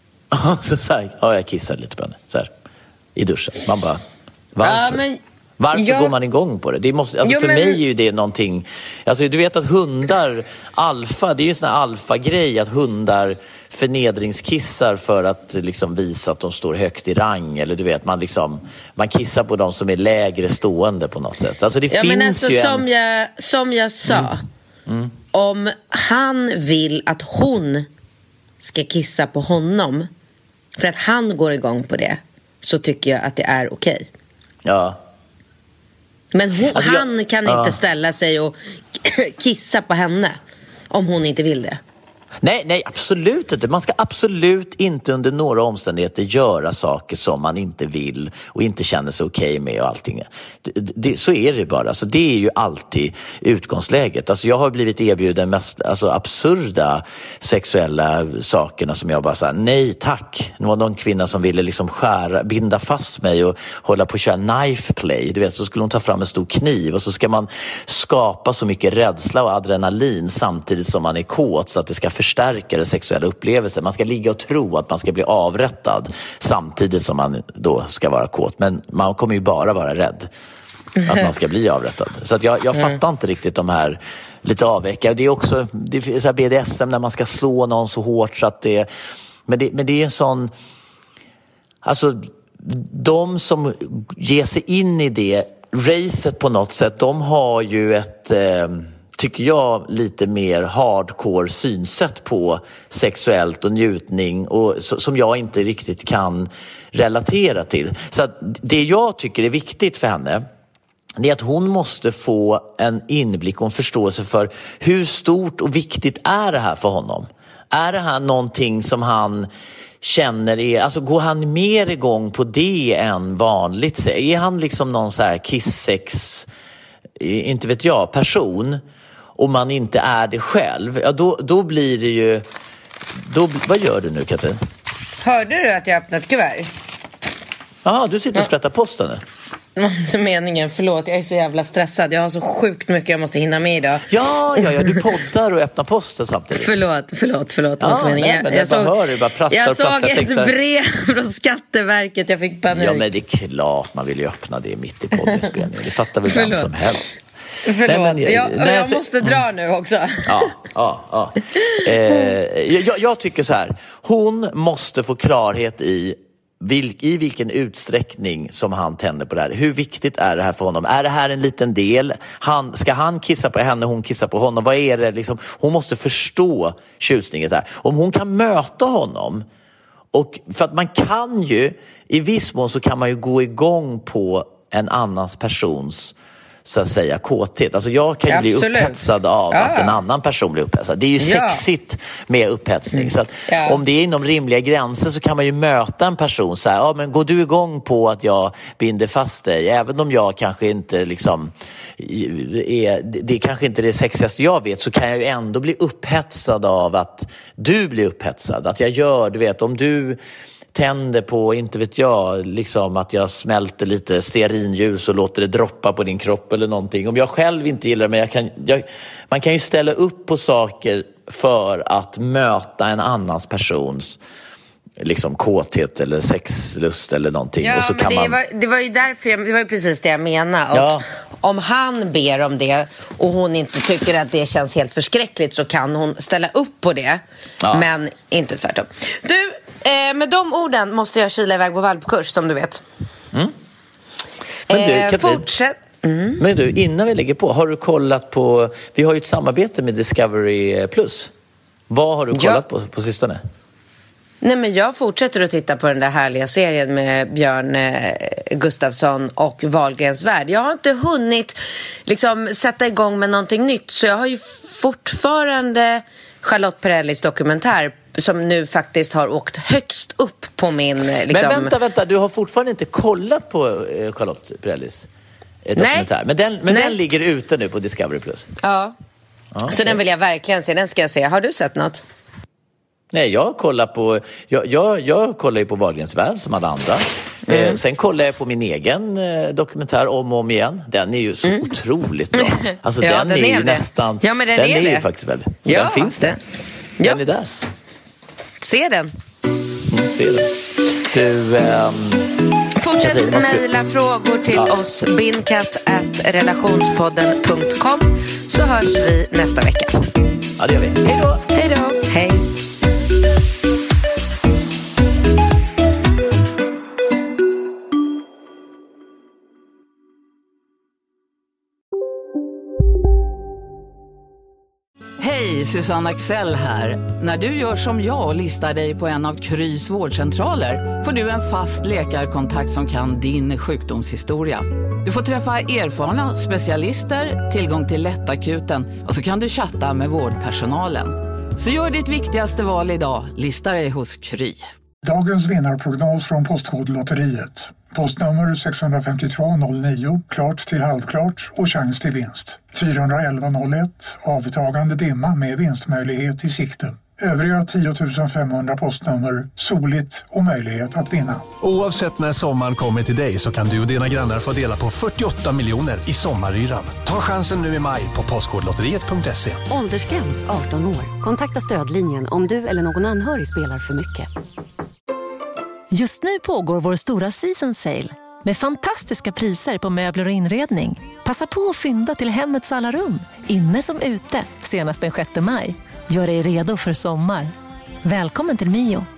så så här, ja, jag kissade lite på henne så här, i duschen. Man bara, varför? Ja, men, varför jag... går man igång på det? Det måste, alltså jo, för men... mig är ju det någonting. Alltså du vet att hundar, alfa, det är ju en sån här alfa-grej att hundar förnedringskissar för att liksom visa att de står högt i rang. Eller du vet, man liksom, man kissar på de som är lägre stående på något sätt. Alltså det ja, finns men alltså, ju som, en... jag, som jag sa... Mm. Mm. Om han vill att hon ska kissa på honom för att han går igång på det, så tycker jag att det är okej. Ja. Men hon, alltså, han jag, kan ja. inte ställa sig och kissa på henne om hon inte vill det. Nej, nej, absolut inte. Man ska absolut inte under några omständigheter göra saker som man inte vill och inte känner sig okej med och allting. Det, det, så är det bara. Alltså, det är ju alltid utgångsläget. Alltså, jag har blivit erbjuden mest alltså, absurda sexuella sakerna som jag bara sa, nej tack. Det var någon kvinna som ville liksom skära, binda fast mig och hålla på att köra knife play. Du vet, så skulle hon ta fram en stor kniv och så ska man skapa så mycket rädsla och adrenalin samtidigt som man är kåt så att det ska förstärka den sexuella upplevelsen. Man ska ligga och tro att man ska bli avrättad samtidigt som man då ska vara kåt. Men man kommer ju bara vara rädd att man ska bli avrättad. Så att jag, jag fattar mm. inte riktigt de här lite avväcka. Det är också det är så här B D S M när man ska slå någon så hårt så att det... Men det, men det är en sån... Alltså, de som ger sig in i det racet på något sätt, de har ju ett... Eh, tycker jag, lite mer hardcore synsätt på sexuellt och njutning och som jag inte riktigt kan relatera till. Så att det jag tycker är viktigt för henne, det är att hon måste få en inblick och en förståelse för hur stort och viktigt är det här för honom. Är det här någonting som han känner är, alltså går han mer igång på det än vanligt? Är han liksom någon så här kissex, inte vet jag, person, och man inte är det själv, ja då, då blir det ju då, vad gör du nu, Katrin? Hörde du att jag öppnat ett kuvert? Jaha, du sitter och sprättar posten nu. Inte meningen, förlåt, jag är så jävla stressad. Jag har så sjukt mycket jag måste hinna med idag. Ja, ja, ja, du poddar och öppnar posten samtidigt. Förlåt, förlåt, förlåt. Ja, nej, men jag, jag såg, bara hör, bara prastar, jag såg prastar, ett textar. brev från Skatteverket, jag fick panik. Ja, men det är klart man vill ju öppna det mitt i poddinspelningen. Det fattar väl vem som helst. Förlåt, nej, men jag, jag, nej, jag måste dra mm. nu också. Ja, ja, ja. Eh, jag, jag tycker så här, hon måste få klarhet i Vil, i vilken utsträckning som han tänder på det här. Hur viktigt är det här för honom? Är det här en liten del? Han, ska han kissa på henne, hon kissar på honom? Vad är det liksom? Hon måste förstå tjusningen. Så här. Om hon kan möta honom, och för att man kan ju, i viss mån så kan man ju gå igång på en annans persons, så att säga, kåthet. Alltså jag kan ju bli Absolut. upphetsad av ja. att en annan person blir upphetsad. Det är ju ja. sexigt med upphetsning. Mm. Så att ja. om det är inom rimliga gränser så kan man ju möta en person så här, ja men går du igång på att jag binder fast dig? Även om jag kanske inte liksom är, det är kanske inte det sexigaste jag vet, så kan jag ju ändå bli upphetsad av att du blir upphetsad. Att jag gör, du vet, om du tänder på, inte vet jag, liksom att jag smälter lite stearinljus och låter det droppa på din kropp eller någonting. Om jag själv inte gillar det, men jag kan, jag, man kan ju ställa upp på saker för att möta en annans persons liksom kåthet eller sexlust eller någonting. Ja, och så men kan det, man... var, det var ju därför jag, det var ju precis det jag menade. Och ja. om han ber om det och hon inte tycker att det känns helt förskräckligt, så kan hon ställa upp på det. Ja. Men inte tvärtom. Du, eh, med de orden måste jag kila iväg på valpkurs, som du vet. Mm. Men du, eh, Katrin... Fortsätt. Mm. Men du, innan vi lägger på, har du kollat på... Vi har ju ett samarbete med Discovery Plus. Vad har du kollat ja. på på sistone? Nej, men jag fortsätter att titta på den där härliga serien med Björn eh, Gustafsson och Wahlgrens värld. Jag har inte hunnit liksom sätta igång med någonting nytt, så jag har ju fortfarande Charlotte Perrellis dokumentär som nu faktiskt har åkt högst upp på min... Liksom... Men vänta, vänta, du har fortfarande inte kollat på eh, Charlotte Perrellis eh, dokumentär. Nej. Men, den, men den ligger ute nu på Discovery Plus. Ja, ah, okay. Så den vill jag verkligen se. Den ska jag se. Har du sett något? Nej, jag kollar på jag, jag, jag kollar ju på Wahlgrens värld som alla andra. Mm. Eh, sen kollar jag på min egen eh, dokumentär om och om igen. Den är ju så mm. otroligt bra. Alltså ja, den, den är, är ju det. nästan ja, men den, den är, är det. ju faktiskt väl. Ja, den finns det. Den ja. är där. Se den. Mm, se den. Du ehm, fortsätt Katrin, mejla frågor till ja. oss binkatt at relationspodden punkt com, så hörs vi nästa vecka. Ja, det gör vi. Hej då. Hej då. Hej. Hej, Susanne Axel här. När du gör som jag och listar dig på en av Krys vårdcentraler får du en fast läkarkontakt som kan din sjukdomshistoria. Du får träffa erfarna specialister, tillgång till lättakuten och så kan du chatta med vårdpersonalen. Så gör ditt viktigaste val idag, lista dig hos Kry. Dagens vinnarprognos från Postkodlotteriet. Postnummer sex fem två noll nio, klart till halvklart och chans till vinst. fyra ett ett noll ett, avtagande dimma med vinstmöjlighet i sikte. Övriga tio tusen femhundra postnummer, soligt och möjlighet att vinna. Oavsett när sommaren kommer till dig så kan du och dina grannar få dela på fyrtioåtta miljoner i sommaryran. Ta chansen nu i maj på postkodlotteriet punkt se. Åldersgräns arton år. Kontakta stödlinjen om du eller någon anhörig spelar för mycket. Just nu pågår vår stora season sale med fantastiska priser på möbler och inredning. Passa på att fynda till hemmets alla rum, inne som ute, senast den sjätte maj. Gör dig redo för sommar. Välkommen till Mio.